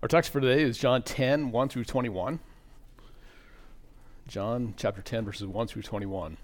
Our text for today is John 10, 1 through 21. John chapter 10, verses 1 through 21.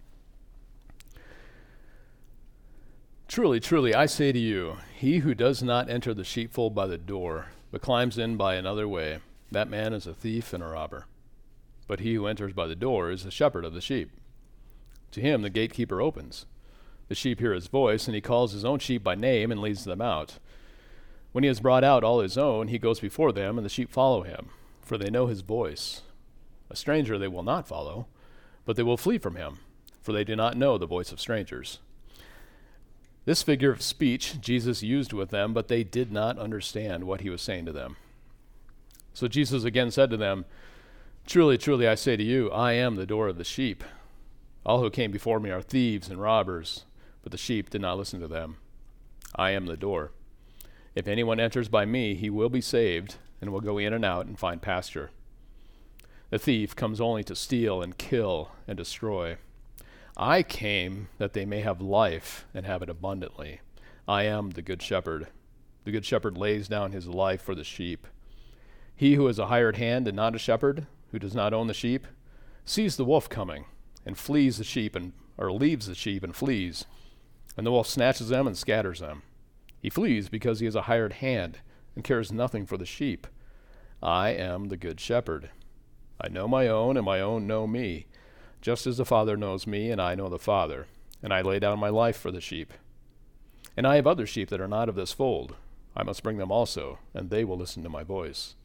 Truly, truly, I say to you, he who does not enter the sheepfold by the door, but climbs in by another way, that man is a thief and a robber. But he who enters by the door is the shepherd of the sheep. To him the gatekeeper opens. The sheep hear his voice, and he calls his own sheep by name and leads them out. When he has brought out all his own, he goes before them, and the sheep follow him, for they know his voice. A stranger they will not follow, but they will flee from him, for they do not know the voice of strangers. This figure of speech Jesus used with them, but they did not understand what he was saying to them. So Jesus again said to them, Truly, truly, I say to you, I am the door of the sheep. All who came before me are thieves and robbers, but the sheep did not listen to them. I am the door. If anyone enters by me, he will be saved, and will go in and out and find pasture. The thief comes only to steal and kill and destroy. I came that they may have life and have it abundantly. I am the good shepherd. The good shepherd lays down his life for the sheep. He who is a hired hand and not a shepherd, who does not own the sheep, sees the wolf coming, and flees the sheep, or leaves the sheep and flees. And the wolf snatches them and scatters them. He flees because he is a hired hand and cares nothing for the sheep. I am the good shepherd. I know my own, and my own know me, just as the Father knows me, and I know the Father, and I lay down my life for the sheep. And I have other sheep that are not of this fold. I must bring them also, and they will listen to my voice.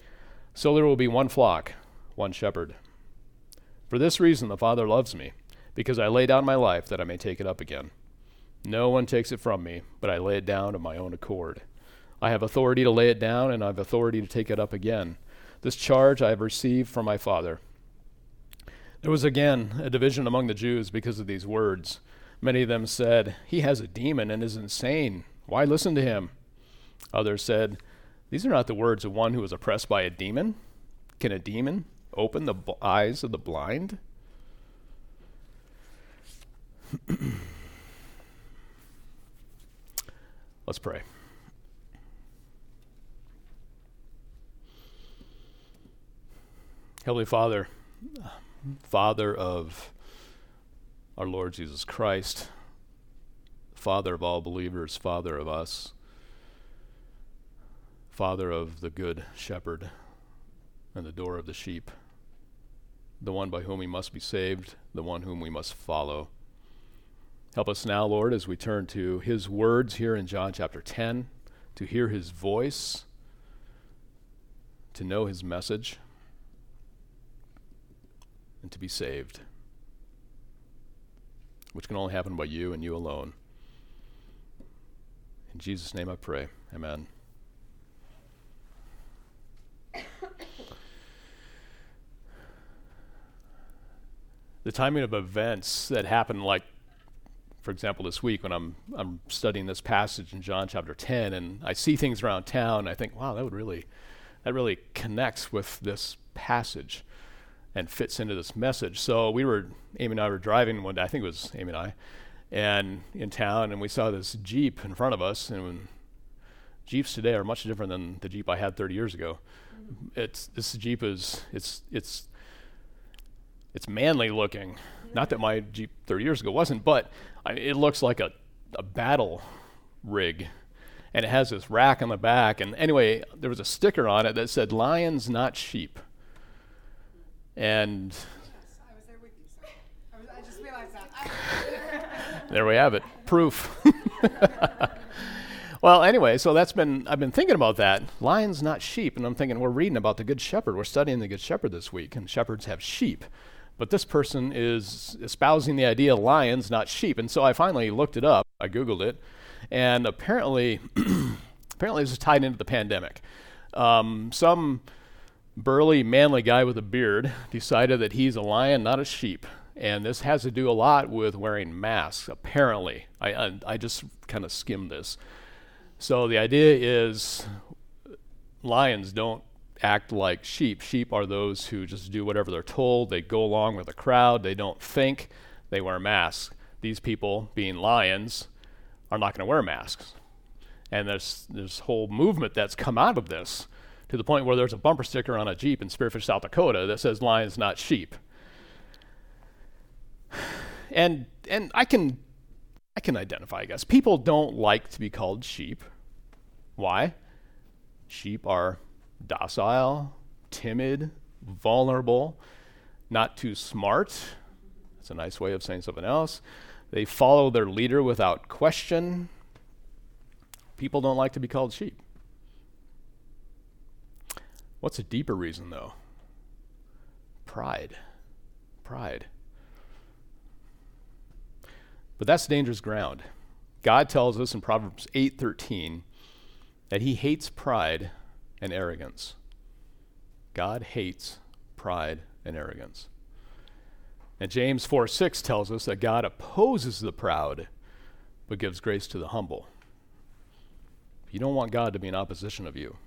So there will be one flock, one shepherd. For this reason the Father loves me, because I lay down my life that I may take it up again. No one takes it from me, but I lay it down of my own accord. I have authority to lay it down, and I have authority to take it up again. This charge I have received from my Father. There was again a division among the Jews because of these words. Many of them said, He has a demon and is insane. Why listen to him? Others said, These are not the words of one who is oppressed by a demon. Can a demon open the eyes of the blind? Let's pray. Heavenly Father, Father of our Lord Jesus Christ, Father of all believers, Father of us, Father of the good shepherd and the door of the sheep, the one by whom we must be saved, the one whom we must follow. Help us now, Lord, as we turn to his words here in John chapter 10, to hear his voice, to know his message, and to be saved, which can only happen by you and you alone. In Jesus' name I pray. Amen. The timing of events that happen, like, for example, this week when I'm studying this passage in John chapter 10, and I see things around town, and I think, wow, that really connects with this passage and fits into this message. So Amy and I were driving one day, I think it was Amy and I, and in town, and we saw this Jeep in front of us, and Jeeps today are much different than the Jeep I had 30 years ago. This Jeep it's manly looking. Not that my Jeep 30 years ago wasn't, but it looks like a battle rig. And it has this rack on the back. And anyway, there was a sticker on it that said, Lions, not sheep. And I was there with you, so I just realized that. There we have it. Proof. Well, anyway, so I've been thinking about that. Lions, not sheep. And I'm thinking, we're reading about the Good Shepherd. We're studying the Good Shepherd this week, and shepherds have sheep. But this person is espousing the idea of lions, not sheep. And so I finally looked it up. I Googled it. And apparently this is tied into the pandemic. Some burly, manly guy with a beard decided that he's a lion, not a sheep. And this has to do a lot with wearing masks, apparently. I just kind of skimmed this. So the idea is lions don't act like sheep. Sheep are those who just do whatever they're told. They go along with the crowd. They don't think. They wear masks. These people, being lions, are not going to wear masks. And there's whole movement that's come out of this to the point where there's a bumper sticker on a Jeep in Spearfish, South Dakota that says lions, not sheep. And I can identify, I guess. People don't like to be called sheep. Why? Sheep are docile, timid, vulnerable, not too smart. That's a nice way of saying something else. They follow their leader without question. People don't like to be called sheep. What's a deeper reason, though? Pride. Pride. But that's dangerous ground. God tells us in Proverbs 8:13 that he hates pride and arrogance. God hates pride and arrogance. And James 4:6 tells us that God opposes the proud, but gives grace to the humble. You don't want God to be in opposition of you.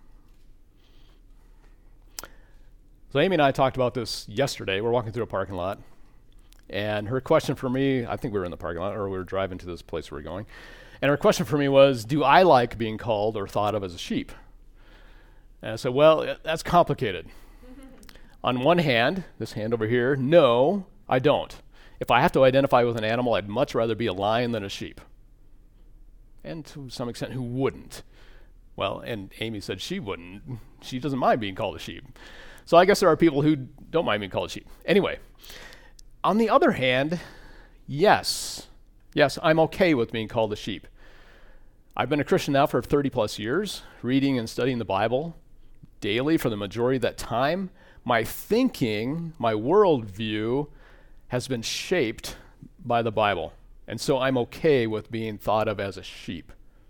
So Amy and I talked about this yesterday. We're walking through a parking lot. And her question for me, I think we were in the parking lot, or we were driving to this place we were going. And her question for me was, do I like being called or thought of as a sheep? And I said, well, that's complicated. On one hand, this hand over here, no, I don't. If I have to identify with an animal, I'd much rather be a lion than a sheep. And to some extent, who wouldn't? Well, and Amy said she wouldn't. She doesn't mind being called a sheep. So I guess there are people who don't mind being called a sheep. Anyway, on the other hand, yes, I'm okay with being called a sheep. I've been a Christian now for 30 plus years, reading and studying the Bible daily for the majority of that time. My thinking, my worldview has been shaped by the Bible. And so I'm okay with being thought of as a sheep.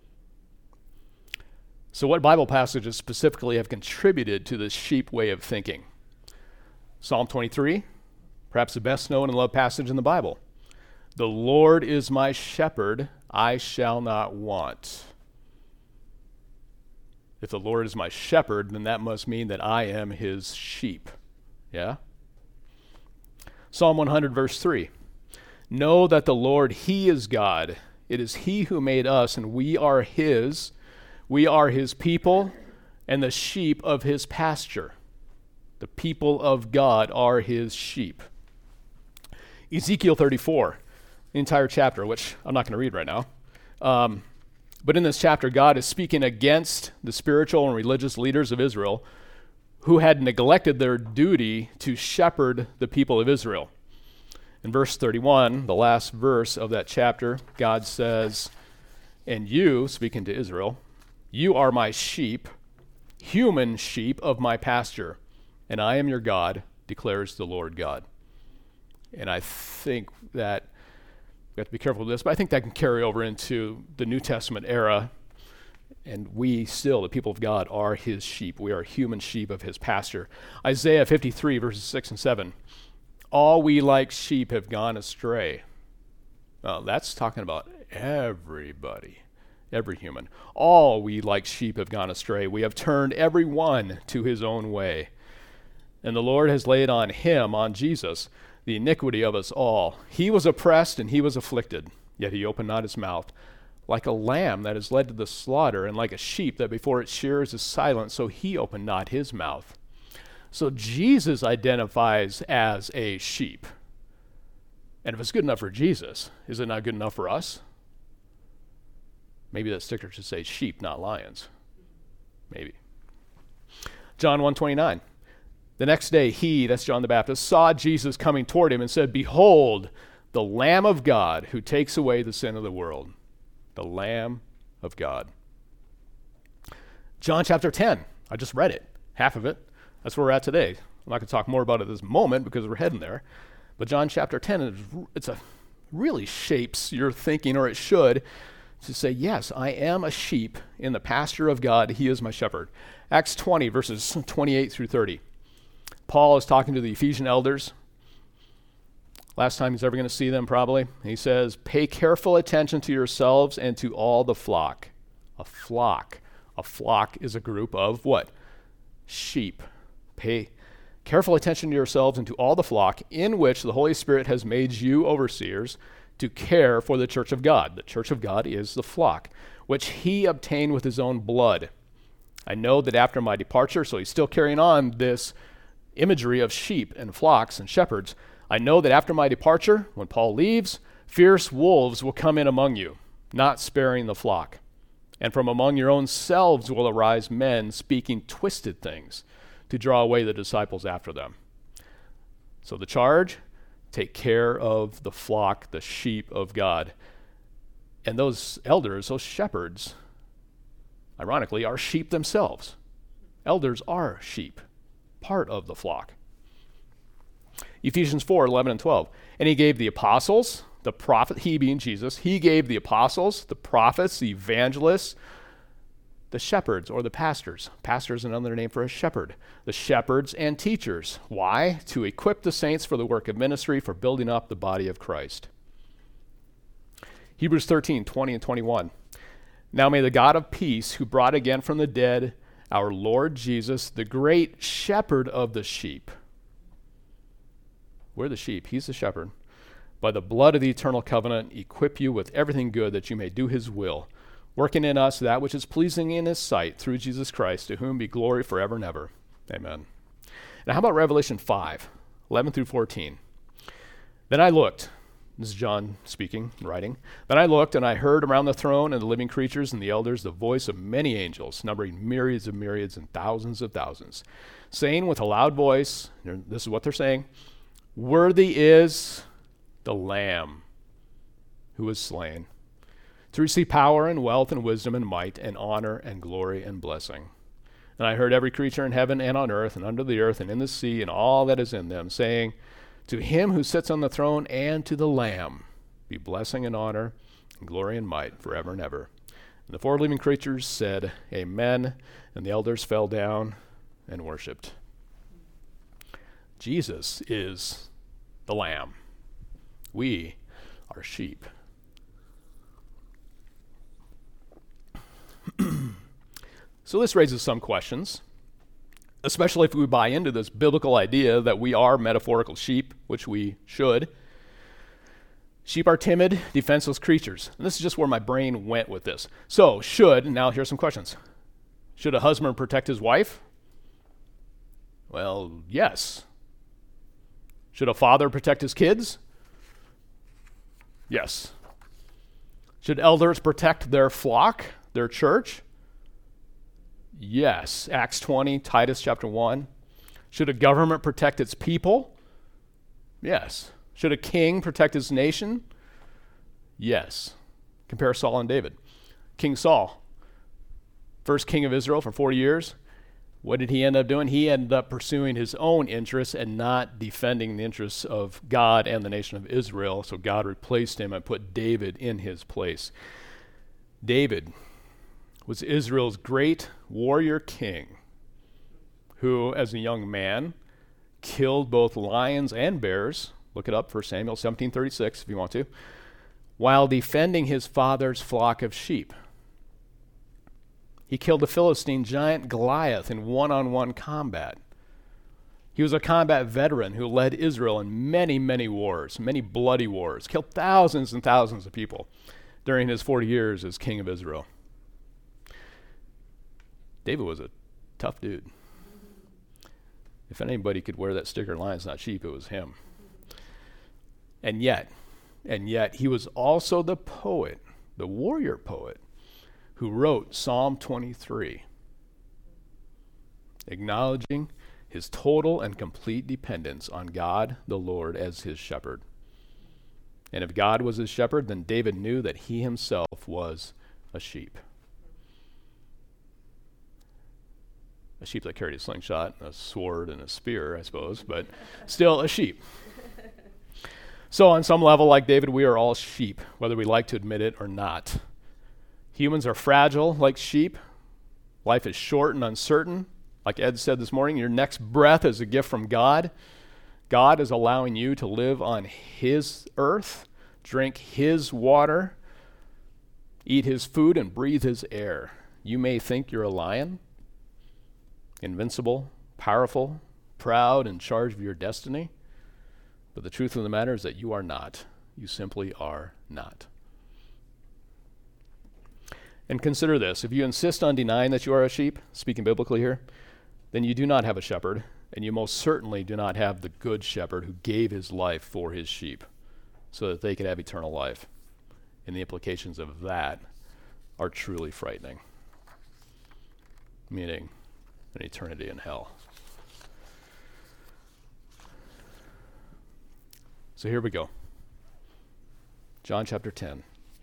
So what Bible passages specifically have contributed to this sheep way of thinking? Psalm 23, perhaps the best known and loved passage in the Bible. The Lord is my shepherd, I shall not want. If the Lord is my shepherd, then that must mean that I am his sheep. Yeah? Psalm 100, verse 3. Know that the Lord, he is God. It is he who made us, and we are his. We are his people and the sheep of his pasture. The people of God are his sheep. Ezekiel 34, the entire chapter, which I'm not going to read right now. But in this chapter, God is speaking against the spiritual and religious leaders of Israel who had neglected their duty to shepherd the people of Israel. In verse 31, the last verse of that chapter, God says, and you, speaking to Israel, you are my sheep, human sheep of my pasture, and I am your God, declares the Lord God. And I think that we have to be careful with this, but I think that can carry over into the New Testament era. And we still, the people of God, are his sheep. We are human sheep of his pasture. Isaiah 53, verses 6 and 7. All we like sheep have gone astray. Well, that's talking about everybody, every human. All we like sheep have gone astray. We have turned every one to his own way. And the Lord has laid on him, on Jesus, the iniquity of us all. He was oppressed and he was afflicted, yet he opened not his mouth. Like a lamb that is led to the slaughter, and like a sheep that before its shearers is silent, so he opened not his mouth. So Jesus identifies as a sheep. And if it's good enough for Jesus, is it not good enough for us? Maybe that sticker should say sheep, not lions. Maybe. John 1:29. The next day he, that's John the Baptist, saw Jesus coming toward him and said, behold, the Lamb of God who takes away the sin of the world. The Lamb of God. John chapter 10. I just read it. Half of it. That's where we're at today. I'm not going to talk more about it this moment because we're heading there. But John chapter 10, really shapes your thinking, or it should, to say, yes, I am a sheep in the pasture of God. He is my shepherd. Acts 20, verses 28 through 30. Paul is talking to the Ephesian elders. Last time he's ever going to see them, probably. He says, pay careful attention to yourselves and to all the flock. A flock. A flock is a group of what? Sheep. Pay careful attention to yourselves and to all the flock in which the Holy Spirit has made you overseers to care for the church of God. The church of God is the flock, which he obtained with his own blood. I know that after my departure, so he's still carrying on this imagery of sheep and flocks and shepherds. I know that after my departure, when Paul leaves, fierce wolves will come in among you, not sparing the flock. And from among your own selves will arise men speaking twisted things to draw away the disciples after them. So the charge, take care of the flock, the sheep of God. And those elders, those shepherds, ironically, are sheep themselves. Elders are sheep, part of the flock. Ephesians 4:11 and 12. And he gave the apostles, the prophet, he being Jesus, he gave the apostles, the prophets, the evangelists, the shepherds or the pastors. Pastor is another name for a shepherd. The shepherds and teachers. Why? To equip the saints for the work of ministry, for building up the body of Christ. Hebrews 13:20 and 21. Now may the God of peace, who brought again from the dead our Lord Jesus, the great shepherd of the sheep. We're the sheep. He's the shepherd. By the blood of the eternal covenant, equip you with everything good that you may do his will, working in us that which is pleasing in his sight through Jesus Christ, to whom be glory forever and ever. Amen. Now how about Revelation 5:11 through 14? Then I looked. This is John speaking, writing. Then I looked, and I heard around the throne and the living creatures and the elders the voice of many angels, numbering myriads of myriads and thousands of thousands, saying with a loud voice, this is what they're saying, worthy is the Lamb who was slain, to receive power and wealth and wisdom and might and honor and glory and blessing. And I heard every creature in heaven and on earth and under the earth and in the sea and all that is in them, saying, to him who sits on the throne and to the Lamb be blessing and honor and glory and might forever and ever. And the four living creatures said, Amen. And the elders fell down and worshipped. Jesus is the Lamb. We are sheep. So this raises some questions, especially if we buy into this biblical idea that we are metaphorical sheep, which we should. Sheep are timid, defenseless creatures. And this is just where my brain went with this. So now here's some questions. Should a husband protect his wife? Well, yes. Should a father protect his kids? Yes. Should elders protect their flock, their church? Yes. Acts 20, Titus chapter 1. Should a government protect its people? Yes. Should a king protect his nation? Yes. Compare Saul and David. King Saul, first king of Israel for 40 years. What did he end up doing? He ended up pursuing his own interests and not defending the interests of God and the nation of Israel. So God replaced him and put David in his place. David was Israel's great warrior king who, as a young man, killed both lions and bears. Look it up, 1 Samuel 17:36 if you want to, while defending his father's flock of sheep. He killed the Philistine giant Goliath in one-on-one combat. He was a combat veteran who led Israel in many, many wars, many bloody wars, killed thousands and thousands of people during his 40 years as king of Israel. David was a tough dude. If anybody could wear that sticker, lions not sheep, it was him. And yet, he was also the poet, the warrior poet, who wrote Psalm 23, acknowledging his total and complete dependence on God, the Lord, as his shepherd. And if God was his shepherd, then David knew that he himself was a sheep. A sheep that carried a slingshot, a sword, and a spear, I suppose, but still a sheep. So on some level, like David, we are all sheep, whether we like to admit it or not. Humans are fragile like sheep. Life is short and uncertain. Like Ed said this morning, your next breath is a gift from God. God is allowing you to live on his earth, drink his water, eat his food, and breathe his air. You may think you're a lion, invincible, powerful, proud, in charge of your destiny. But the truth of the matter is that you are not. You simply are not. And consider this, if you insist on denying that you are a sheep, speaking biblically here, then you do not have a shepherd, and you most certainly do not have the good shepherd who gave his life for his sheep so that they could have eternal life. And the implications of that are truly frightening, meaning an eternity in hell. So here we go. John chapter 10.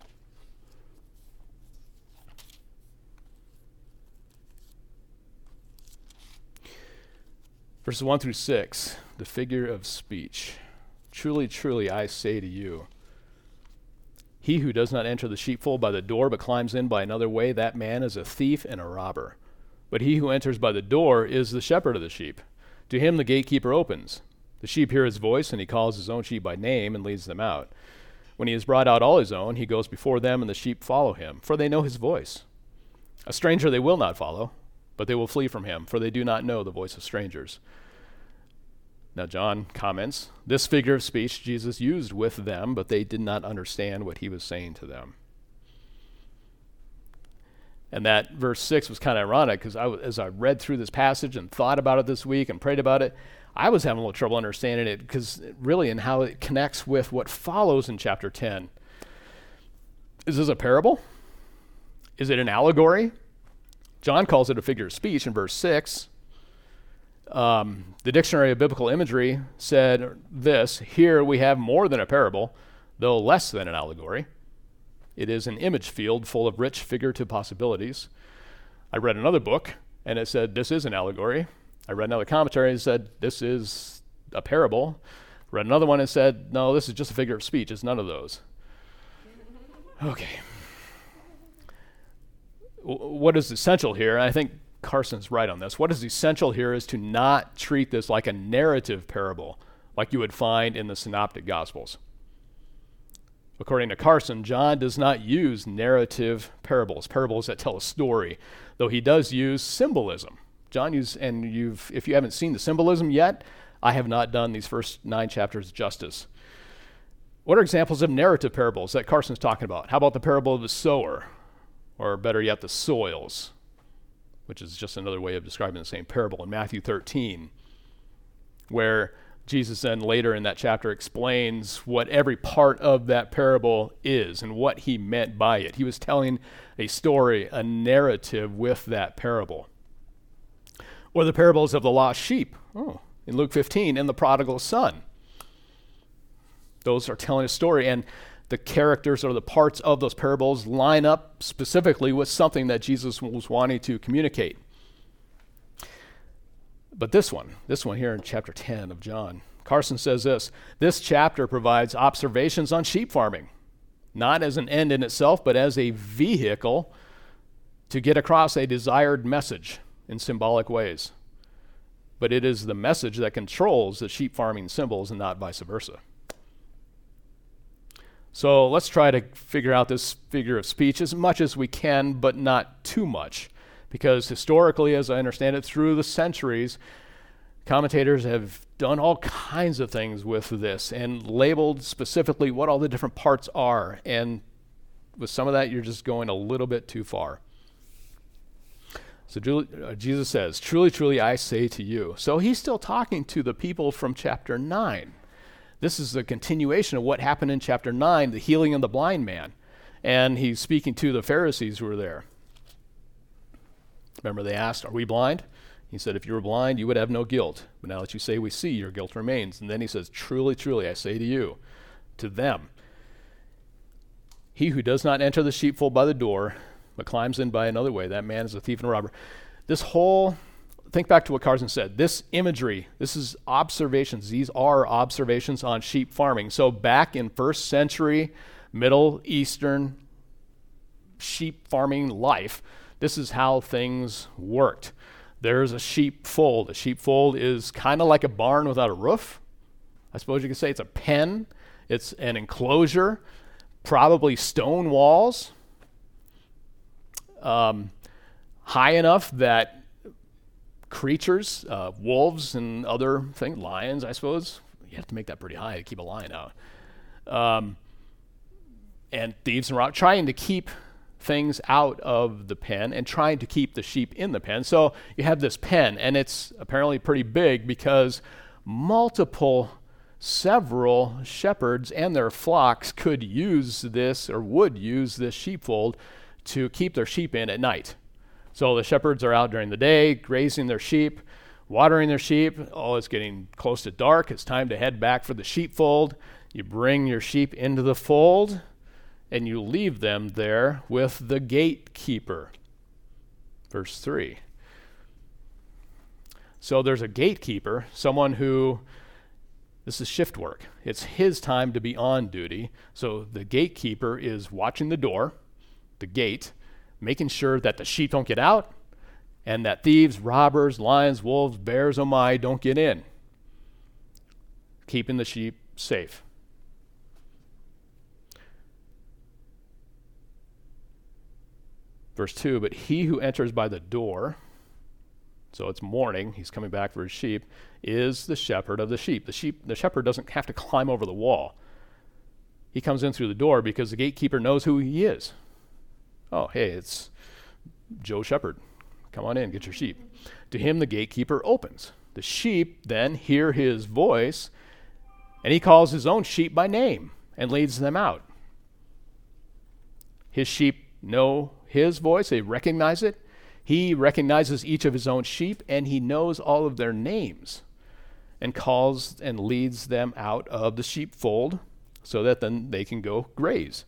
Verses 1 through 6, the figure of speech. Truly, truly, I say to you, he who does not enter the sheepfold by the door, but climbs in by another way, that man is a thief and a robber. But he who enters by the door is the shepherd of the sheep. To him the gatekeeper opens. The sheep hear his voice, and he calls his own sheep by name and leads them out. When he has brought out all his own, he goes before them, and the sheep follow him, for they know his voice. A stranger they will not follow, but they will flee from him, for they do not know the voice of strangers. Now John comments, this figure of speech Jesus used with them, but they did not understand what he was saying to them. And that verse 6 was kind of ironic, because as I read through this passage and thought about it this week and prayed about it, I was having a little trouble understanding it, because really in how it connects with what follows in chapter 10. Is this a parable? Is it an allegory? John calls it a figure of speech in verse 6. The Dictionary of Biblical Imagery said this, here we have more than a parable, though less than an allegory. It is an image field full of rich figurative possibilities. I read another book, and it said this is an allegory. I read another commentary and said this is a parable. Read another one and said, no, this is just a figure of speech. It's none of those. Okay. What is essential here, and I think Carson's right on this, what is essential here is to not treat this like a narrative parable, like you would find in the Synoptic Gospels. According to Carson, John does not use narrative parables that tell a story, though he does use symbolism. John uses, and if you haven't seen the symbolism yet, I have not done these first 9 chapters justice. What are examples of narrative parables that Carson's talking about? How about the parable of the sower? Or better yet, the soils, which is just another way of describing the same parable in Matthew 13, where Jesus then later in that chapter explains what every part of that parable is and what he meant by it. He was telling a story, a narrative with that parable. Or the parables of the lost sheep, in Luke 15, and the prodigal son. Those are telling a story, and the characters or the parts of those parables line up specifically with something that Jesus was wanting to communicate. But this one here in chapter 10 of John, Carson says this chapter provides observations on sheep farming, not as an end in itself, but as a vehicle to get across a desired message in symbolic ways. But it is the message that controls the sheep farming symbols and not vice versa. So let's try to figure out this figure of speech as much as we can, but not too much. Because historically, as I understand it, through the centuries, commentators have done all kinds of things with this and labeled specifically what all the different parts are. And with some of that, you're just going a little bit too far. So Jesus says, truly, truly, I say to you. So he's still talking to the people from chapter 9. This is the continuation of what happened in chapter 9, the healing of the blind man. And he's speaking to the Pharisees who were there. Remember, they asked, are we blind? He said, if you were blind, you would have no guilt. But now that you say we see, your guilt remains. And then he says, truly, truly, I say to you, to them, he who does not enter the sheepfold by the door, but climbs in by another way, that man is a thief and a robber. Think back to what Carson said. This imagery, this is observations. These are observations on sheep farming. So back in first century Middle Eastern sheep farming life, this is how things worked. There's a sheepfold. A sheepfold is kind of like a barn without a roof. I suppose you could say it's a pen. It's an enclosure, probably stone walls, high enough that creatures, wolves and other things, lions, I suppose. You have to make that pretty high to keep a lion out. And thieves and robbers, trying to keep things out of the pen and trying to keep the sheep in the pen. So you have this pen, and it's apparently pretty big because several shepherds and their flocks could use this or would use this sheepfold to keep their sheep in at night. So the shepherds are out during the day, grazing their sheep, watering their sheep. Oh, it's getting close to dark. It's time to head back for the sheepfold. You bring your sheep into the fold, and you leave them there with the gatekeeper. Verse 3. So there's a gatekeeper, someone who, this is shift work. It's his time to be on duty. So the gatekeeper is watching the door, the gate, making sure that the sheep don't get out and that thieves, robbers, lions, wolves, bears, oh my, don't get in. Keeping the sheep safe. Verse 2, but he who enters by the door, so it's morning, he's coming back for his sheep, is the shepherd of the sheep. The shepherd doesn't have to climb over the wall. He comes in through the door because the gatekeeper knows who he is. Oh, hey, it's Joe Shepherd. Come on in, get your sheep. To him, the gatekeeper opens. The sheep then hear his voice, and he calls his own sheep by name and leads them out. His sheep know his voice. They recognize it. He recognizes each of his own sheep, and he knows all of their names and calls and leads them out of the sheepfold so that then they can go graze.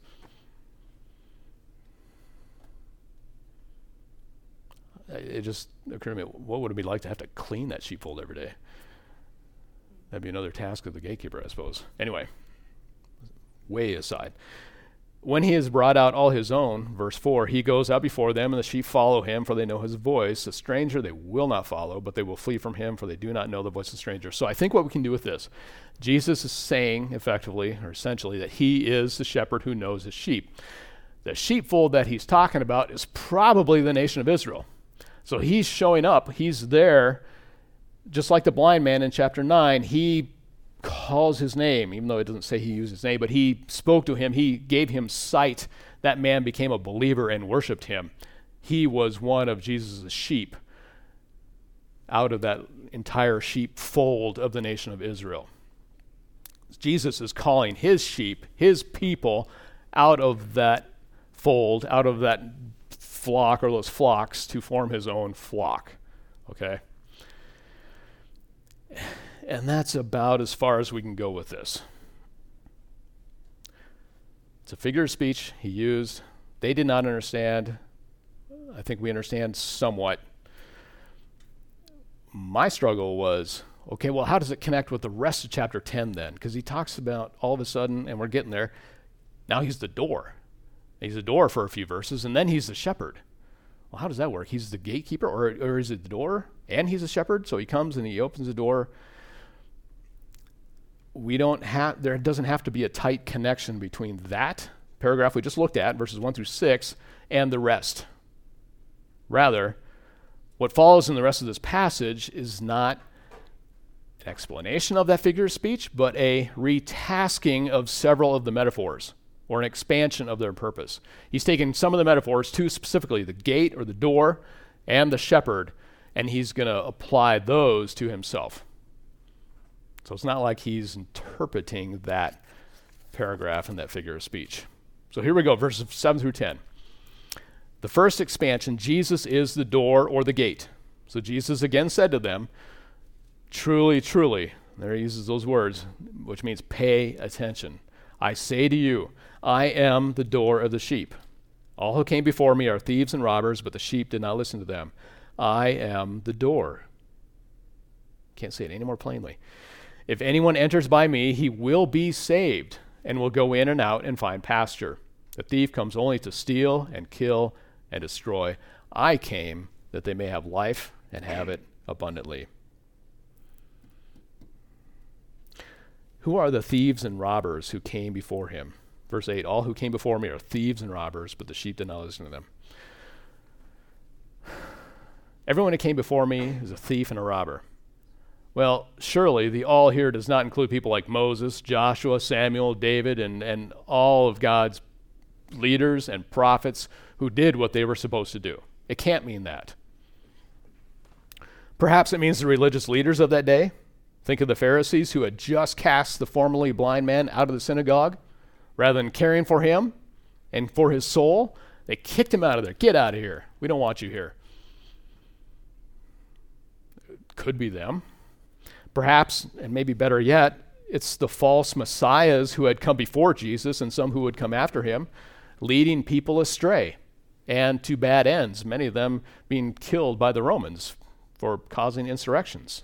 It just occurred to me, what would it be like to have to clean that sheepfold every day? That'd be another task of the gatekeeper, I suppose. Anyway, way aside. When he has brought out all his own, verse 4, he goes out before them, and the sheep follow him, for they know his voice. The stranger they will not follow, but they will flee from him, for they do not know the voice of the stranger. So I think what we can do with this, Jesus is saying effectively, or essentially, that he is the shepherd who knows his sheep. The sheepfold that he's talking about is probably the nation of Israel. So he's showing up, he's there, just like the blind man in chapter 9. He calls his name, even though it doesn't say he used his name, but he spoke to him, he gave him sight. That man became a believer and worshiped him. He was one of Jesus' sheep out of that entire sheepfold of the nation of Israel. Jesus is calling his sheep, his people, out of that fold, out of that flock or those flocks to form his own flock. Okay? And that's about as far as we can go with this. It's a figure of speech he used. They did not understand. I think we understand somewhat. My struggle was, okay, well, how does it connect with the rest of chapter 10 then? Because he talks about all of a sudden, and we're getting there, now he's the door. He's the door for a few verses, and then he's the shepherd. Well, how does that work? He's the gatekeeper, or is it the door, and he's a shepherd? So he comes and he opens the door. There doesn't have to be a tight connection between that paragraph we just looked at, verses 1 through 6, and the rest. Rather, what follows in the rest of this passage is not an explanation of that figure of speech, but a retasking of several of the metaphors, or an expansion of their purpose. He's taken some of the metaphors, two specifically, the gate or the door and the shepherd, and he's going to apply those to himself. So it's not like he's interpreting that paragraph and that figure of speech. So here we go, verses 7 through 10. The first expansion, Jesus is the door or the gate. So Jesus again said to them, truly, truly, there he uses those words, which means pay attention. I say to you, I am the door of the sheep. All who came before me are thieves and robbers, but the sheep did not listen to them. I am the door. Can't say it any more plainly. If anyone enters by me, he will be saved and will go in and out and find pasture. The thief comes only to steal and kill and destroy. I came that they may have life and have it abundantly. Who are the thieves and robbers who came before him? Verse 8, all who came before me are thieves and robbers, but the sheep did not listen to them. Everyone who came before me is a thief and a robber. Well, surely the all here does not include people like Moses, Joshua, Samuel, David, and all of God's leaders and prophets who did what they were supposed to do. It can't mean that. Perhaps it means the religious leaders of that day. Think of the Pharisees who had just cast the formerly blind man out of the synagogue. Rather than caring for him and for his soul, they kicked him out of there. Get out of here. We don't want you here. It could be them. Perhaps, and maybe better yet, it's the false messiahs who had come before Jesus and some who would come after him, leading people astray and to bad ends, many of them being killed by the Romans for causing insurrections.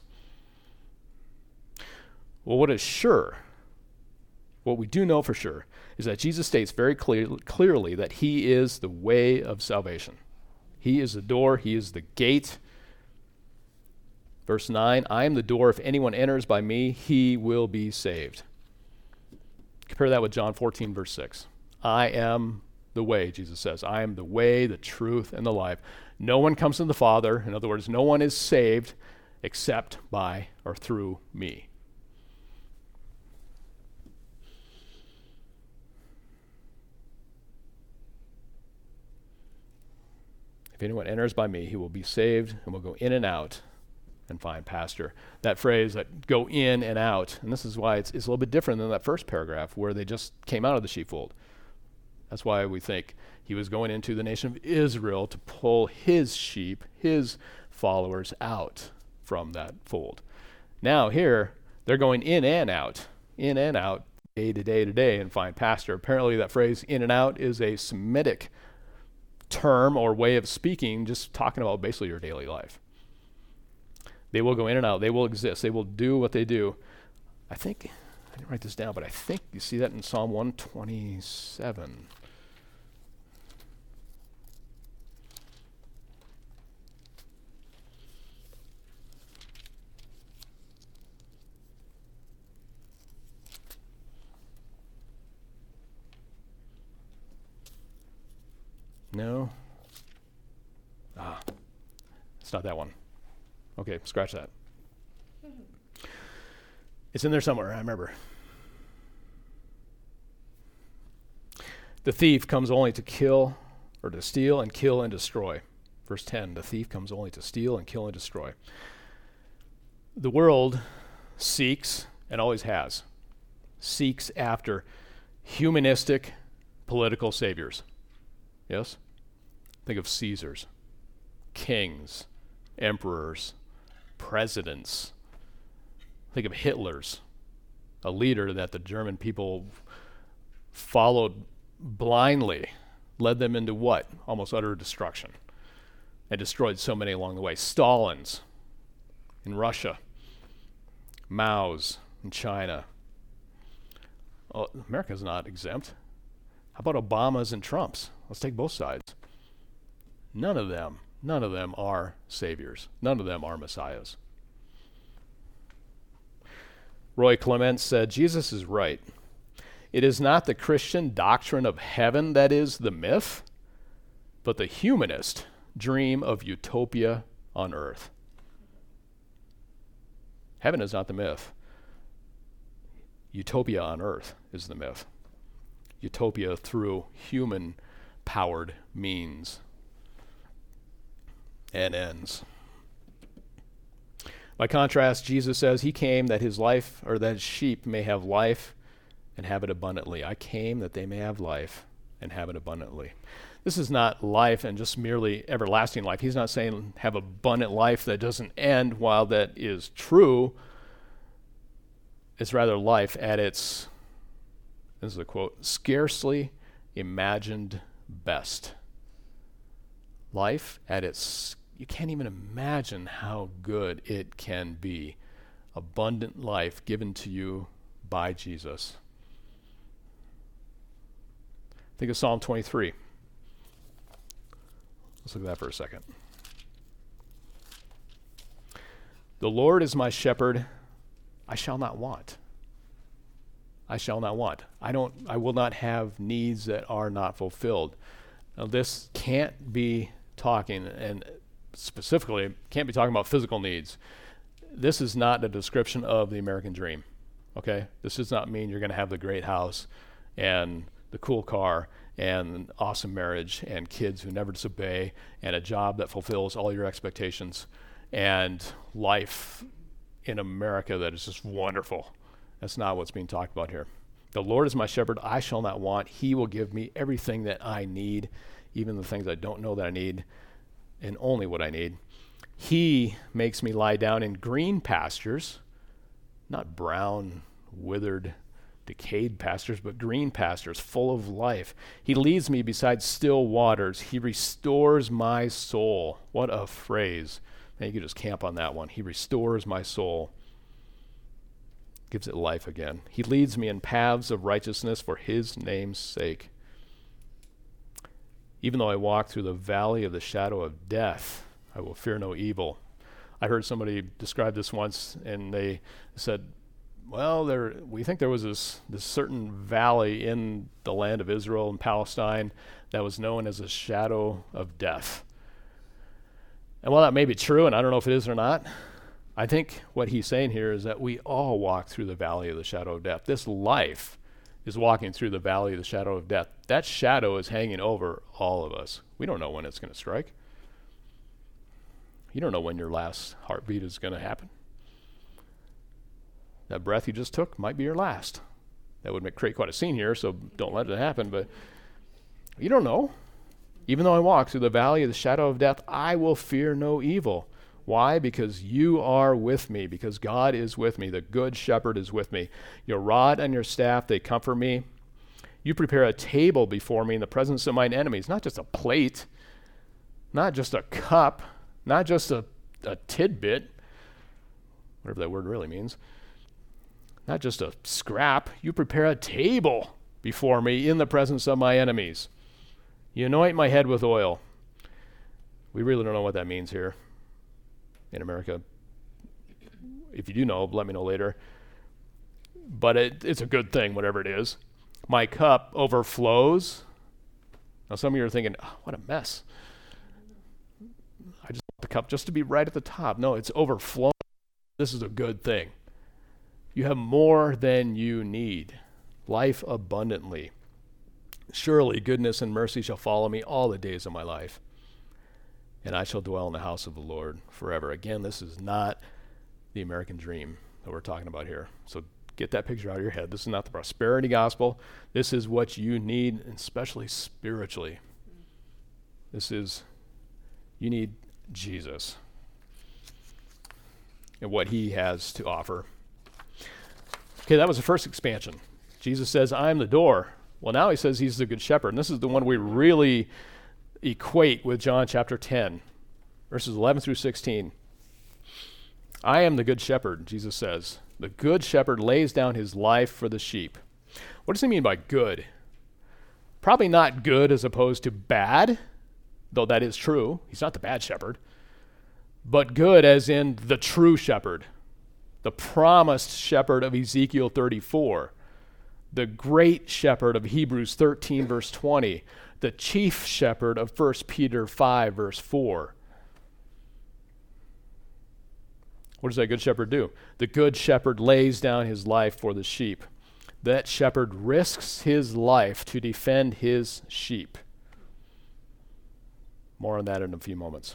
Well, what is sure, what we do know for sure, is that Jesus states very clearly that he is the way of salvation. He is the door, he is the gate. Verse 9, I am the door. If anyone enters by me, he will be saved. Compare that with John 14, verse 6. I am the way, Jesus says. I am the way, the truth, and the life. No one comes to the Father. In other words, no one is saved except by or through me. If anyone enters by me, he will be saved and will go in and out and find pasture. That phrase, that go in and out, and this is why it's a little bit different than that first paragraph where they just came out of the sheepfold. That's why we think he was going into the nation of Israel to pull his sheep, his followers out from that fold. Now here, they're going in and out, day to day to day, and find pasture. Apparently that phrase, in and out, is a Semitic term or way of speaking, just talking about basically your daily life. They will go in and out. They will exist. They will do what they do. I think, I didn't write this down, but I think you see that in Psalm 127. No? It's not that one. Okay, scratch that. It's in there somewhere, I remember. The thief comes only to kill, or to steal and kill and destroy. Verse 10, the thief comes only to steal and kill and destroy. The world seeks, and always has, seeks after humanistic political saviors. Yes? Think of Caesars, kings, emperors, presidents. Think of Hitler's, a leader that the German people followed blindly, led them into what? Almost utter destruction, and destroyed so many along the way. Stalin's in Russia, Mao's in China. Oh, America's not exempt. How about Obama's and Trump's? Let's take both sides. None of them are saviors. None of them are messiahs. Roy Clement said, Jesus is right. It is not the Christian doctrine of heaven that is the myth, but the humanist dream of utopia on earth. Heaven is not the myth. Utopia on earth is the myth. Utopia through human-powered means and ends. By contrast, Jesus says he came that his life, or that his sheep may have life and have it abundantly. I came that they may have life and have it abundantly. This is not life and just merely everlasting life. He's not saying have abundant life that doesn't end. While that is true, it's rather life at its, this is a quote, scarcely imagined best. Life at its, you can't even imagine how good it can be. Abundant life given to you by Jesus. Think of Psalm 23. Let's look at that for a second. The Lord is my shepherd, I shall not want. I shall not want. I will not have needs that are not fulfilled. Now this can't be talking, and specifically can't be talking about physical needs. This is not a description of the American dream. Okay? This does not mean you're going to have the great house and the cool car and an awesome marriage and kids who never disobey and a job that fulfills all your expectations and life in America that is just wonderful. That's not what's being talked about here. The Lord is my shepherd, I shall not want. He will give me everything that I need, even the things I don't know that I need, and only what I need. He makes me lie down in green pastures, not brown, withered, decayed pastures, but green pastures full of life. He leads me beside still waters. He restores my soul. What a phrase. Man, you could just camp on that one. He restores my soul. Gives it life again. He leads me in paths of righteousness for his name's sake. Even though I walk through the valley of the shadow of death, I will fear no evil. I heard somebody describe this once, and they said, well, we think there was this certain valley in the land of Israel and Palestine that was known as a shadow of death. And while that may be true, and I don't know if it is or not, I think what he's saying here is that we all walk through the valley of the shadow of death. This life is walking through the valley of the shadow of death. That shadow is hanging over all of us. We don't know when it's going to strike. You don't know when your last heartbeat is going to happen. That breath you just took might be your last. That would create quite a scene here, so don't let it happen, but you don't know. Even though I walk through the valley of the shadow of death, I will fear no evil. Why? Because you are with me, because God is with me. The good shepherd is with me. Your rod and your staff, they comfort me. You prepare a table before me in the presence of mine enemies. Not just a plate, not just a cup, not just a tidbit, whatever that word really means. Not just a scrap. You prepare a table before me in the presence of my enemies. You anoint my head with oil. We really don't know what that means here in America. If you do know, let me know later. But it's a good thing, whatever it is. My cup overflows. Now some of you are thinking, oh, what a mess. I just want the cup just to be right at the top. No, it's overflowing. This is a good thing. You have more than you need. Life abundantly. Surely goodness and mercy shall follow me all the days of my life, and I shall dwell in the house of the Lord forever. Again, this is not the American dream that we're talking about here. So get that picture out of your head. This is not the prosperity gospel. This is what you need, and especially spiritually. You need Jesus and what he has to offer. Okay, that was the first expansion. Jesus says, I am the door. Well, now he says he's the good shepherd. And this is the one we really equate with John chapter 10, verses 11 through 16. I am the good shepherd, Jesus says. The good shepherd lays down his life for the sheep. What does he mean by good? Probably not good as opposed to bad, though that is true. He's not the bad shepherd. But good as in the true shepherd, the promised shepherd of Ezekiel 34, the great shepherd of Hebrews 13, verse 20, the chief shepherd of 1 Peter 5, verse 4. What does that good shepherd do? The good shepherd lays down his life for the sheep. That shepherd risks his life to defend his sheep. More on that in a few moments.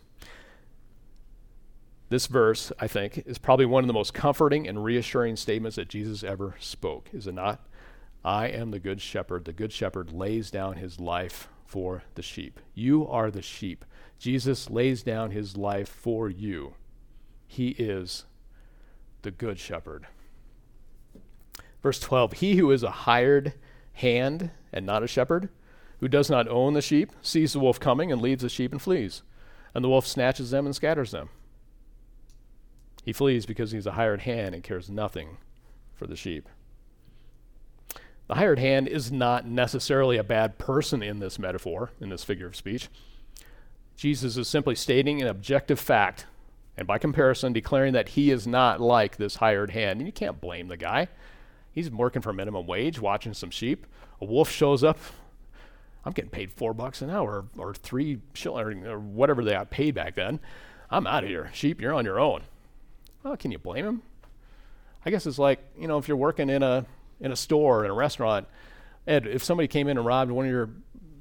This verse, I think, is probably one of the most comforting and reassuring statements that Jesus ever spoke, is it not? I am the good shepherd. The good shepherd lays down his life for the sheep. You are the sheep. Jesus lays down his life for you. He is the good shepherd. Verse 12, he who is a hired hand and not a shepherd, who does not own the sheep, sees the wolf coming and leaves the sheep and flees. And the wolf snatches them and scatters them. He flees because he's a hired hand and cares nothing for the sheep. The hired hand is not necessarily a bad person in this metaphor, in this figure of speech. Jesus is simply stating an objective fact, and by comparison, declaring that he is not like this hired hand. And you can't blame the guy. He's working for minimum wage, watching some sheep. A wolf shows up. I'm getting paid $4 an hour, or $3 shillings, or whatever they got paid back then. I'm out of here. Sheep, you're on your own. Well, can you blame him? I guess it's like, if you're working in a store, in a restaurant, Ed, if somebody came in and robbed one of your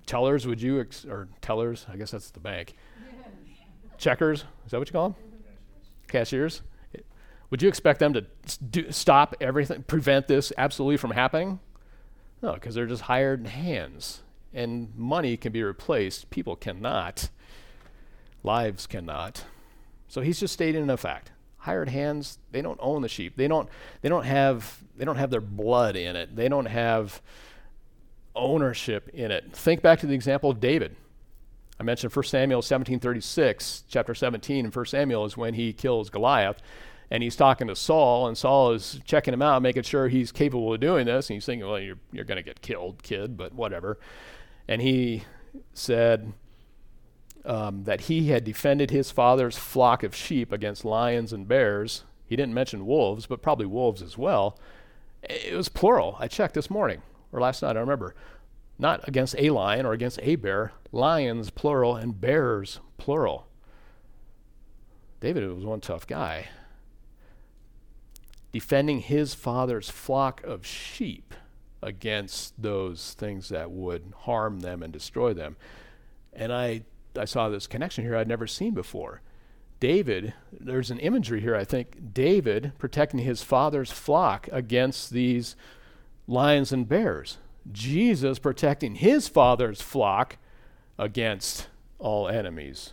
tellers, or tellers, I guess that's the bank. Checkers, is that what you call them? Cashiers. Would you expect them to stop everything, prevent this absolutely from happening? No, because they're just hired hands. And money can be replaced. People cannot. Lives cannot. So he's just stating a fact. Hired hands, they don't own the sheep. They don't have their blood in it. They don't have ownership in it. Think back to the example of David. I mentioned 1 Samuel 17:36, chapter 17 in 1 Samuel is when he kills Goliath, and he's talking to Saul, and Saul is checking him out, making sure he's capable of doing this, and he's thinking, well, you're going to get killed, kid, but whatever. And he said that he had defended his father's flock of sheep against lions and bears. He didn't mention wolves, but probably wolves as well. It was plural. I checked this morning, or last night, I remember. Not against a lion or against a bear. Lions, plural, and bears, plural. David was one tough guy. Defending his father's flock of sheep against those things that would harm them and destroy them. And I saw this connection here I'd never seen before. David, there's an imagery here, I think. David protecting his father's flock against these lions and bears. Jesus protecting his father's flock against all enemies.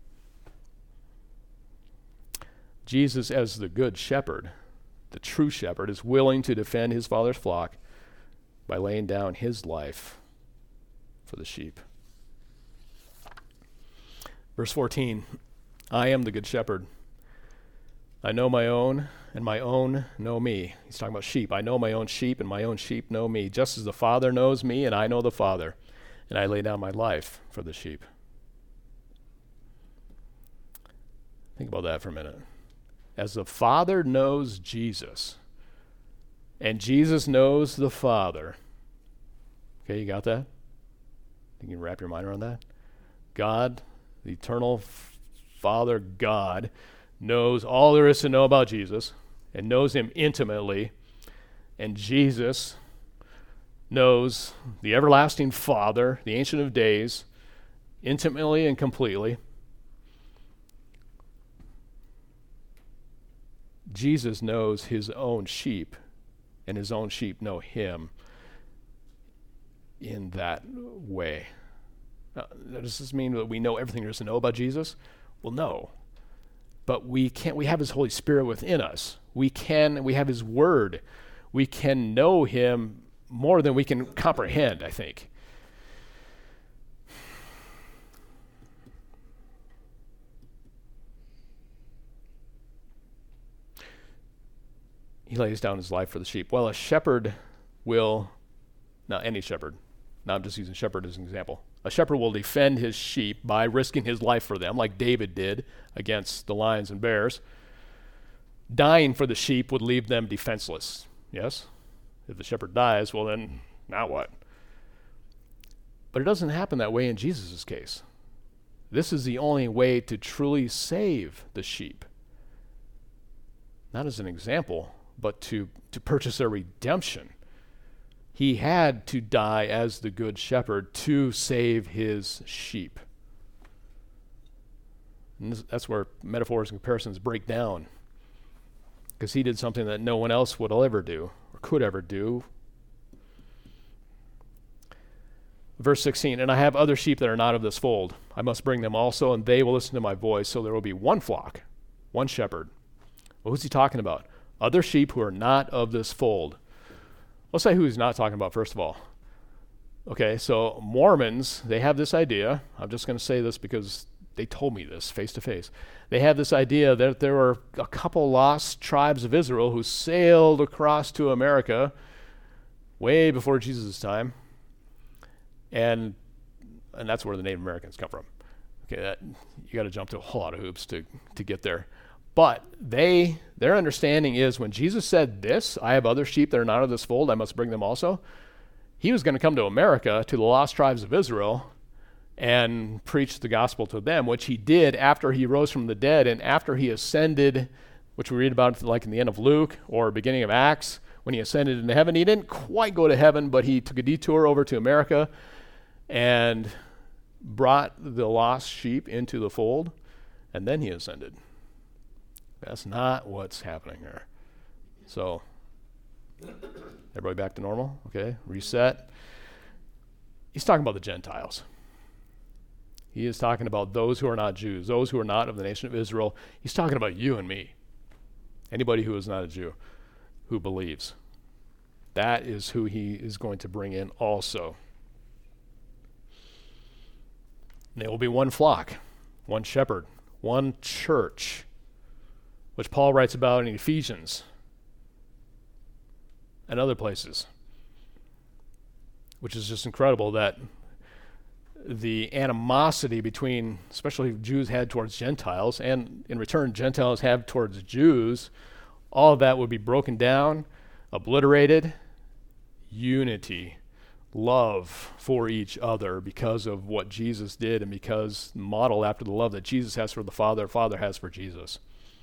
Jesus, as the good shepherd, the true shepherd, is willing to defend his father's flock by laying down his life for the sheep. Verse 14, I am the good shepherd. I know my own, and my own know me. He's talking about sheep. I know my own sheep, and my own sheep know me, just as the Father knows me, and I know the Father, and I lay down my life for the sheep. Think about that for a minute. As the Father knows Jesus, and Jesus knows the Father. Okay, you got that? You can wrap your mind around that? God, the eternal Father God, knows all there is to know about Jesus and knows him intimately. And Jesus knows the everlasting Father, the Ancient of Days, intimately and completely. Jesus knows his own sheep, and his own sheep know him in that way. Now, does this mean that we know everything there is to know about Jesus? Well, no. But we have his Holy Spirit within us. We have his word. We can know him more than we can comprehend, I think. He lays down his life for the sheep. Well, a shepherd will, not any shepherd, now I'm just using shepherd as an example. A shepherd will defend his sheep by risking his life for them, like David did against the lions and bears. Dying for the sheep would leave them defenseless. Yes? If the shepherd dies, well then, now what? But it doesn't happen that way in Jesus' case. This is the only way to truly save the sheep. Not as an example, but to purchase their redemption. He had to die as the good shepherd to save his sheep. And that's where metaphors and comparisons break down. Because he did something that no one else would ever do or could ever do. Verse 16, and I have other sheep that are not of this fold. I must bring them also, and they will listen to my voice, so there will be one flock, one shepherd. Well, who's he talking about? Other sheep who are not of this fold. Let's say who he's not talking about, first of all. Okay, so Mormons, they have this idea. I'm just going to say this because they told me this face to face. They have this idea that there were a couple lost tribes of Israel who sailed across to America way before Jesus' time. And that's where the Native Americans come from. Okay, you got to jump to a whole lot of hoops to get there. But their understanding is when Jesus said this, I have other sheep that are not of this fold, I must bring them also. He was going to come to America, to the lost tribes of Israel, and preach the gospel to them, which he did after he rose from the dead and after he ascended, which we read about like in the end of Luke or beginning of Acts, when he ascended into heaven. He didn't quite go to heaven, but he took a detour over to America and brought the lost sheep into the fold, and then he ascended. That's not what's happening here. So, everybody back to normal? Okay, reset. He's talking about the Gentiles. He is talking about those who are not Jews, those who are not of the nation of Israel. He's talking about you and me. Anybody who is not a Jew, who believes. That is who he is going to bring in also. And there will be one flock, one shepherd, one church, which Paul writes about in Ephesians and other places, which is just incredible that the animosity between, especially Jews had towards Gentiles, and in return Gentiles have towards Jews, all of that would be broken down, obliterated, unity, love for each other because of what Jesus did and because modeled after the love that Jesus has for the Father has for Jesus.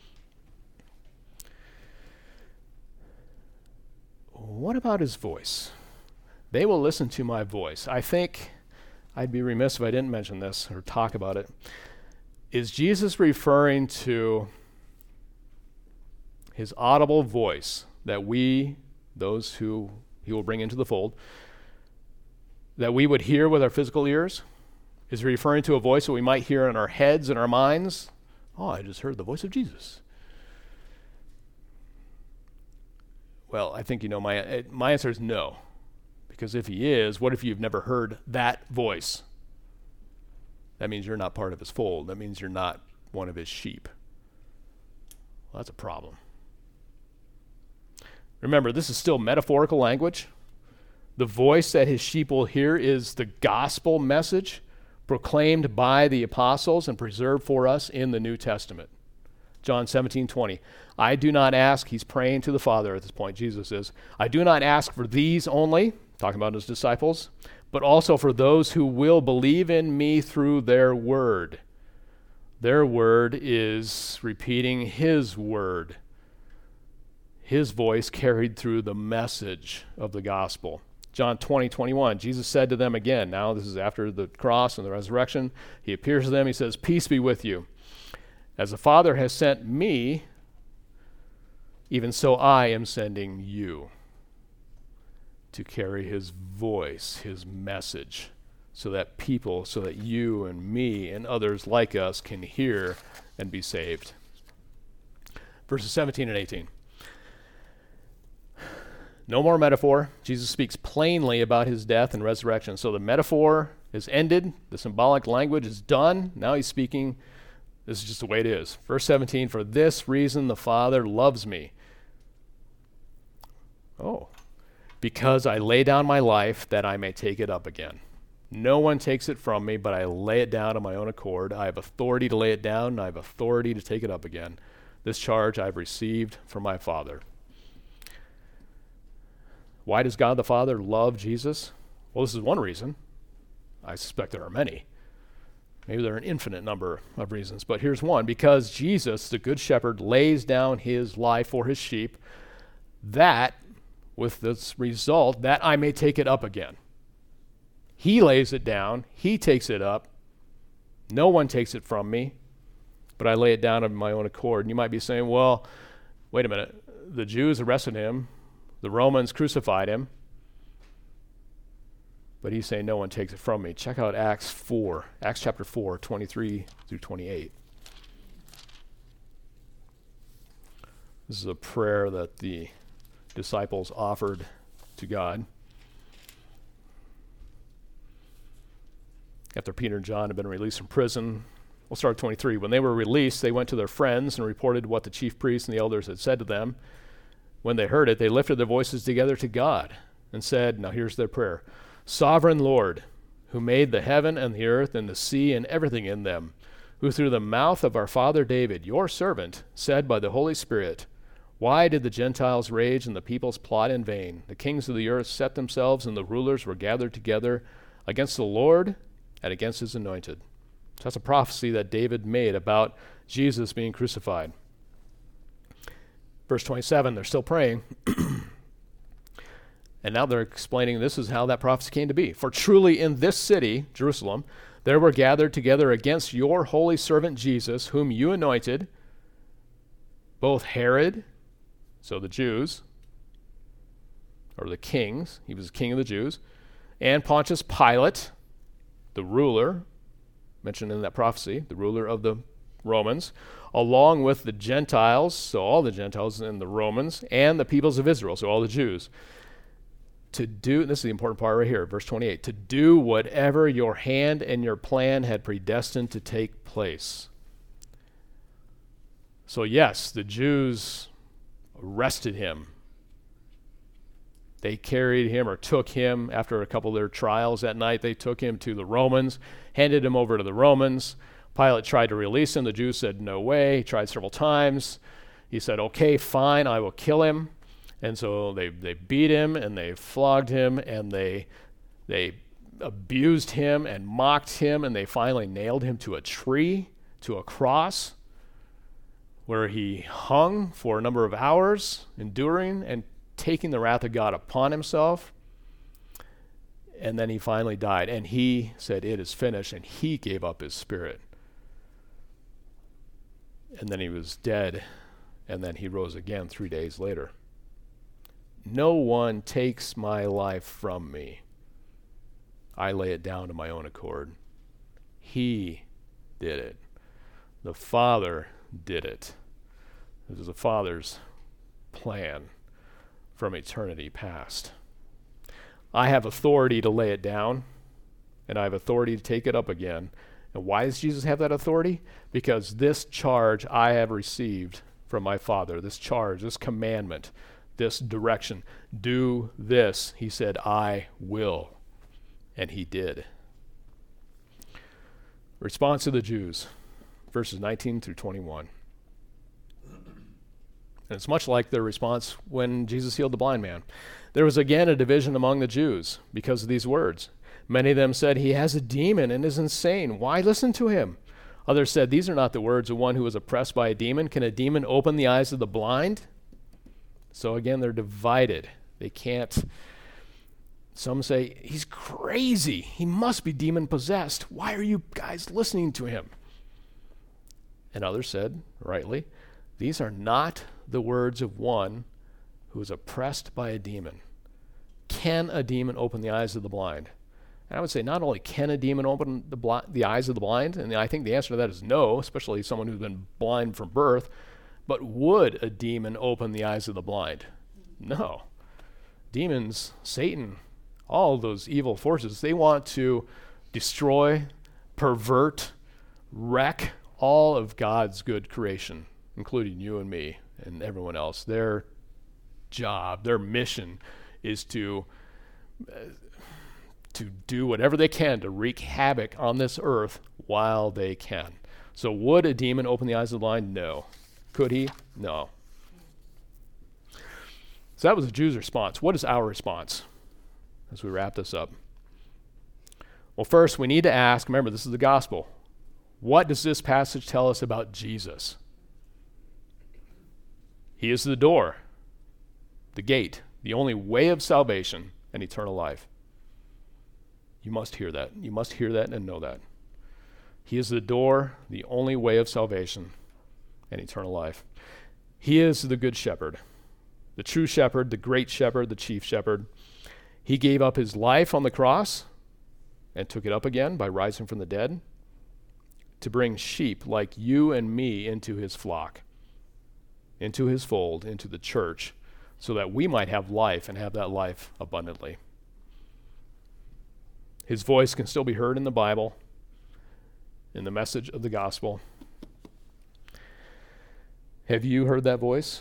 What about his voice? They will listen to my voice. I think I'd be remiss if I didn't mention this or talk about it. Is Jesus referring to his audible voice that we, those who he will bring into the fold, that we would hear with our physical ears? Is he referring to a voice that we might hear in our heads and our minds? Oh, I just heard the voice of Jesus. Well, I think you know my answer is no. Because if he is, what if you've never heard that voice? That means you're not part of his fold. That means you're not one of his sheep. Well, that's a problem. Remember, this is still metaphorical language. The voice that his sheep will hear is the gospel message proclaimed by the apostles and preserved for us in the New Testament. John 17:20. I do not ask, he's praying to the Father at this point, Jesus is, I do not ask for these only, talking about his disciples, but also for those who will believe in me through their word. Their word is repeating his word. His voice carried through the message of the gospel. John 20:21, Jesus said to them again, now this is after the cross and the resurrection, he appears to them, he says, peace be with you. As the Father has sent me, even so I am sending you to carry his voice, his message, so that people, so that you and me and others like us can hear and be saved. Verses 17 and 18. No more metaphor. Jesus speaks plainly about his death and resurrection. So the metaphor is ended. The symbolic language is done. Now he's speaking. This is just the way it is. Verse 17, for this reason the Father loves me. Oh, because I lay down my life that I may take it up again. No one takes it from me, but I lay it down on my own accord. I have authority to lay it down, and I have authority to take it up again. This charge I have received from my Father. Why does God the Father love Jesus? Well, this is one reason. I suspect there are many. Maybe there are an infinite number of reasons, but here's one. Because Jesus, the Good Shepherd, lays down his life for his sheep, that, with this result, that I may take it up again. He lays it down. He takes it up. No one takes it from me, but I lay it down of my own accord. And you might be saying, well, wait a minute. The Jews arrested him. The Romans crucified him. But he's saying no one takes it from me. Check out Acts chapter 4, 23 through 28. This is a prayer that the disciples offered to God after Peter and John had been released from prison. We'll start at 23. When they were released, they went to their friends and reported what the chief priests and the elders had said to them. When they heard it, they lifted their voices together to God and said, now here's their prayer, Sovereign Lord, who made the heaven and the earth and the sea and everything in them, who through the mouth of our father David, your servant, said by the Holy Spirit, why did the Gentiles rage and the peoples plot in vain? The kings of the earth set themselves and the rulers were gathered together against the Lord and against his anointed. So that's a prophecy that David made about Jesus being crucified. Verse 27, they're still praying. And now they're explaining this is how that prophecy came to be. For truly in this city, Jerusalem, there were gathered together against your holy servant Jesus, whom you anointed, both Herod, so the Jews, or the kings, he was king of the Jews, and Pontius Pilate, the ruler, mentioned in that prophecy, the ruler of the Romans, along with the Gentiles, so all the Gentiles and the Romans, and the peoples of Israel, so all the Jews, to do, this is the important part right here, verse 28, to do whatever your hand and your plan had predestined to take place. So yes, the Jews arrested him. They carried him or took him after a couple of their trials that night. They took him to the Romans, handed him over to the Romans. Pilate tried to release him. The Jews said, no way. He tried several times. He said, okay, fine, I will kill him. And so they beat him and they flogged him and they abused him and mocked him, and they finally nailed him to a tree, to a cross, where he hung for a number of hours, enduring and taking the wrath of God upon himself. And then he finally died, and he said, it is finished, and he gave up his spirit. And then he was dead, and then he rose again 3 days later. No one takes my life from me. I lay it down to my own accord. He did it. The Father did it. This is the Father's plan from eternity past. I have authority to lay it down, and I have authority to take it up again. And why does Jesus have that authority? Because this charge I have received from my Father, this charge, this commandment, this direction, do this. He said, I will. And he did. Response of the Jews, verses 19 through 21. And it's much like their response when Jesus healed the blind man. There was again a division among the Jews because of these words. Many of them said, he has a demon and is insane. Why listen to him? Others said, these are not the words of one who is oppressed by a demon. Can a demon open the eyes of the blind? So again, they're divided. They can't. Some say, he's crazy. He must be demon-possessed. Why are you guys listening to him? And others said, rightly, these are not the words of one who is oppressed by a demon. Can a demon open the eyes of the blind? And I would say not only can a demon open the eyes of the blind, and I think the answer to that is no, especially someone who's been blind from birth, but would a demon open the eyes of the blind? No. Demons, Satan, all those evil forces, they want to destroy, pervert, wreck all of God's good creation, including you and me and everyone else. Their job, their mission is to do whatever they can to wreak havoc on this earth while they can. So would a demon open the eyes of the blind? No. Could he? No. So that was the Jews' response. What is our response as we wrap this up? Well, first, we need to ask, remember, this is the gospel. What does this passage tell us about Jesus? He is the door, the gate, the only way of salvation and eternal life. You must hear that. You must hear that and know that. He is the door, the only way of salvation and eternal life. He is the good shepherd, the true shepherd, the great shepherd, the chief shepherd. He gave up his life on the cross and took it up again by rising from the dead to bring sheep like you and me into his flock, into his fold, into the church, so that we might have life and have that life abundantly. His voice can still be heard in the Bible, in the message of the gospel. Have you heard that voice?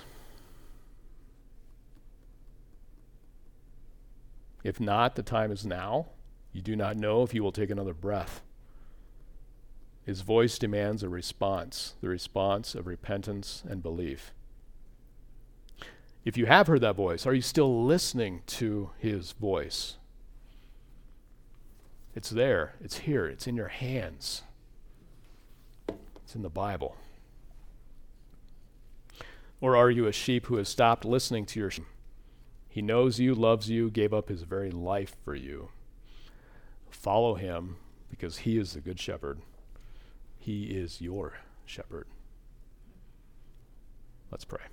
If not, the time is now. You do not know if you will take another breath. His voice demands a response, the response of repentance and belief. If you have heard that voice, are you still listening to his voice? It's there. It's here. It's in your hands. It's in the Bible. Or are you a sheep who has stopped listening to your sheep? He knows you, loves you, gave up his very life for you. Follow him because he is the good shepherd. He is your shepherd. Let's pray.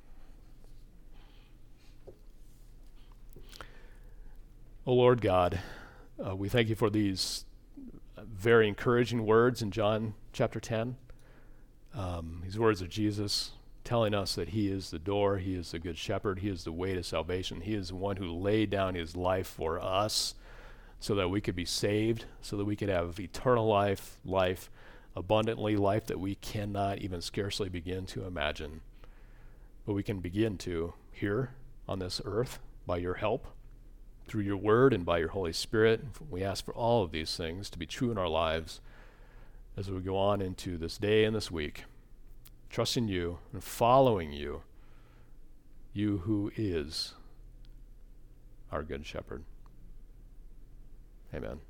O Lord God, we thank you for these very encouraging words in John chapter 10. These words of Jesus telling us that he is the door, he is the good shepherd, he is the way to salvation. He is the one who laid down his life for us so that we could be saved, so that we could have eternal life, life abundantly, life that we cannot even scarcely begin to imagine. But we can begin to here on this earth by your help, through your word and by your Holy Spirit. We ask for all of these things to be true in our lives as we go on into this day and this week, trusting you and following you, you who is our good shepherd. Amen.